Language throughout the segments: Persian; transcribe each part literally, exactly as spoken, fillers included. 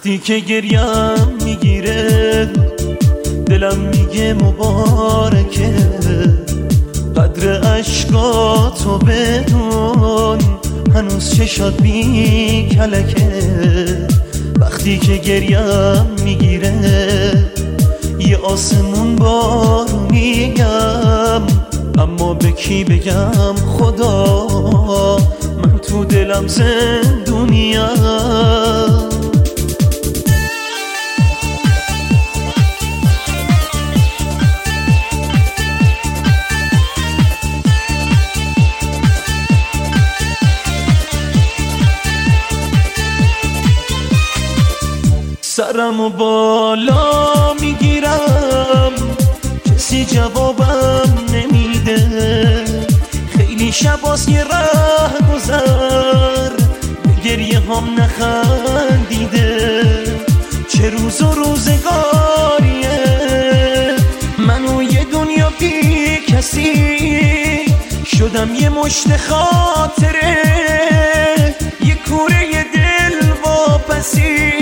وقتی که گریم میگیره دلم میگه مبارکه، قدر عشقاتو بدون هنوز چشات بی کلکه. وقتی که گریم میگیره یه آسمون بارونیم، اما به کی بگم خدا من تو دلم زندونیم. سرمو بالا میگیرم کسی جوابم نمیده، خیلی شباس یه ره گذر به گریه هم نخندیده. چه روز و روزگاریه منو یه دنیا بی کسی، شدم یه مشت خاطره یه کوره دل واپسی.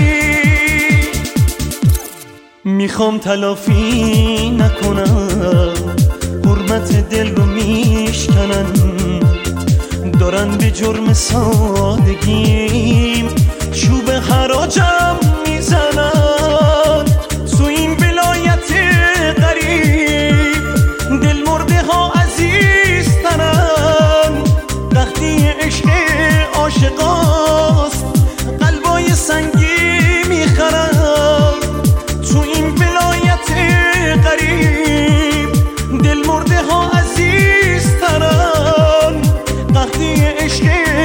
میخوام تلافی نکنم حرمت دل رو میشکنن، دارن به جرم سادگیم چوب حراجم میزنن. تو این ولایت غریب دل مرده ها عزیزترن، وقتی عشق عاشقاست قلبای سنگی میخرن. تو این ولایت غریب دل مرده ها عزیزترن، وقتی عشق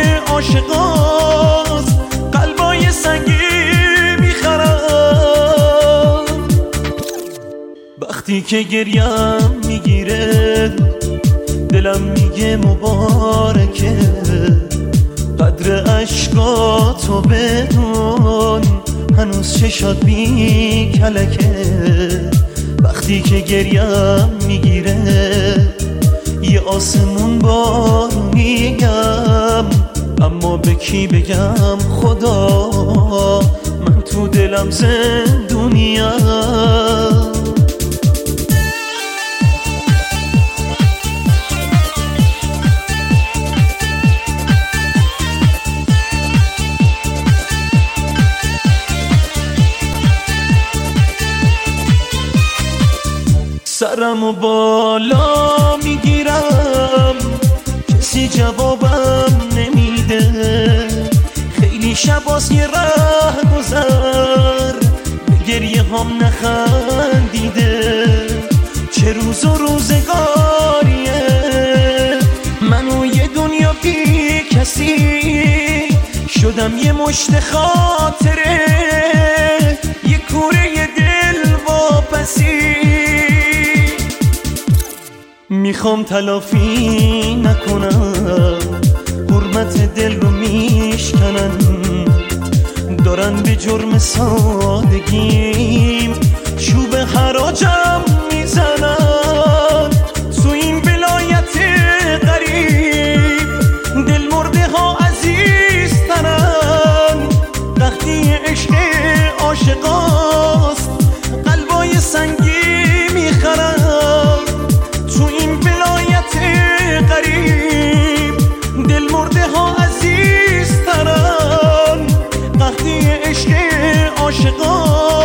عاشقاست قلبای سنگی میخرن. وقتی که گریم میگیره دلم میگه مبارکه، قدر عشقاتو بدون هنوز چشات بی کلکه. وقتی که گریم میگیره یه آسمون بارونیم، اما به کی بگم خدا من تو دلم زندونیم. سرمو بالا میگیرم کسی جوابم نمیده، خیلی شباس یه ره گذر به گریه هم نخندیده. چه روز و روزگاریه منو یه دنیا بی کسی، شدم یه مشت خاطره یه کوره دل واپسی. میخوام تلافی نکنم حرمت دل رو میشکنن، دارن به جرم سادگیم چوب حراجم میزنن. تو این ولایت غریب دل مرده ها عزیزترن، وقتی عشق عاشقاست قلبای سنگی میخرن. تو این ولایت غریب دل مرده ها عزیزترن، وقتی عشق عاشقان